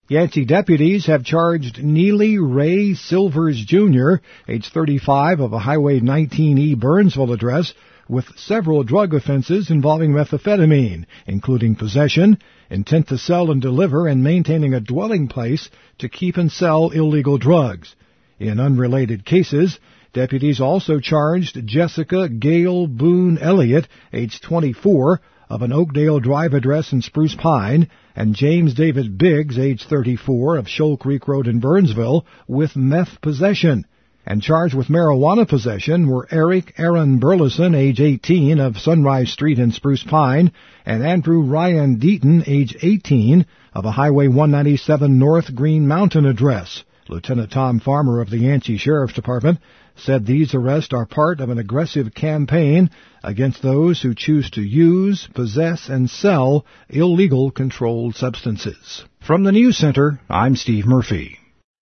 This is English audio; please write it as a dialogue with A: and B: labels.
A: Yancey deputies have charged Neely Ray Silvers Jr., age 35, of a Highway 19E Burnsville address, with several drug offenses involving methamphetamine, including possession, intent to sell and deliver, and maintaining a dwelling place to keep and sell illegal drugs. In unrelated cases, deputies also charged Jessica Gail Boone Elliott, age 24, of an Oakdale Drive address in Spruce Pine, and James David Biggs, age 34, of Shoal Creek Road in Burnsville, with meth possession. And charged with marijuana possession were Eric Aaron Burleson, age 18, of Sunrise Street in Spruce Pine, and Andrew Ryan Deaton, age 18, of a Highway 197 North Green Mountain address. Lieutenant Tom Farmer of the Yancey Sheriff's Department said these arrests are part of an aggressive campaign against those who choose to use, possess, and sell illegal controlled substances. From the News Center, I'm Steve Murphy.